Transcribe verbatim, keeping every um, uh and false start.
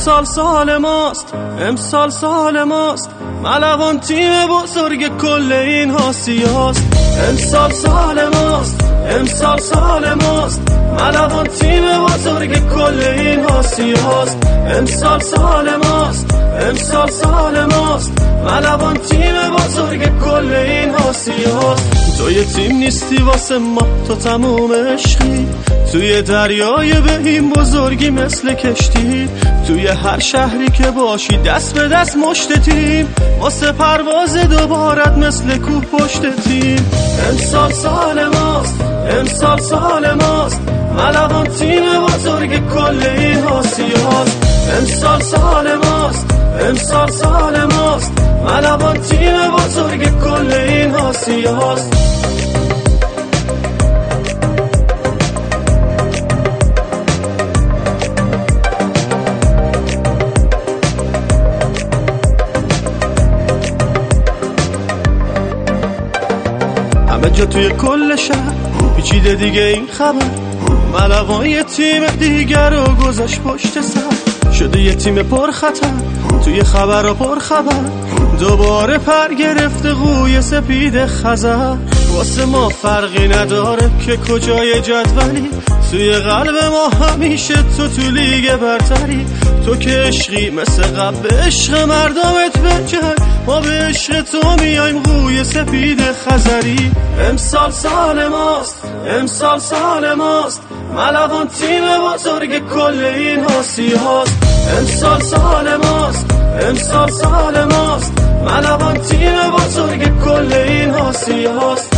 امسال سال ماست، امسال سال ماست، ملوان تیم بزرگ کل این حاسیاست. امسال سال ماست، امسال سال ماست، ملوان تیم بزرگ کل این حاسیاست. امسال سال ماست، امسال سال ماست، ملوان تیم بزرگ کل این حاسیاست. تو یه تیم نیستی واسه ما، تو تموم عشقی، توی دریای به این بزرگی مثل کشتی. توی هر شهری که باشی دست به دست مشت تیم، واسه پرواز دوبارت مثل کوه پشت تیم. امسال سال ماست، امسال سال ماست، ملوان تیم بزرگ کل این حاسیاست. امسال سال ماست، امسال سال ماست، ملوان تیم بزرگ کل این حاسیاست. همه جا توی کل شهر پیچیده دیگه این خبر، ملوان یه تیم دیگر رو گذاشت پشت سر، شده یه تیم پر خطر، توی خبر و پر خبر، دوباره پر گرفته قوی سپید خزر. واسه ما فرقی نداره که کجای جدولی، توی قلب ما همیشه تو تو لیگ برتری. تو که عشقی مثل قبل به عشق مردمت بجن، ما به عشق تو میایم قوی سپید خزری. امسال سال ماست، امسال سال ماست، ملوان تیم بزرگ کل این حاسیاست. امسال سال ماست، امسال سال ماست، ملوان تیم بزرگ کل این حاسیاست.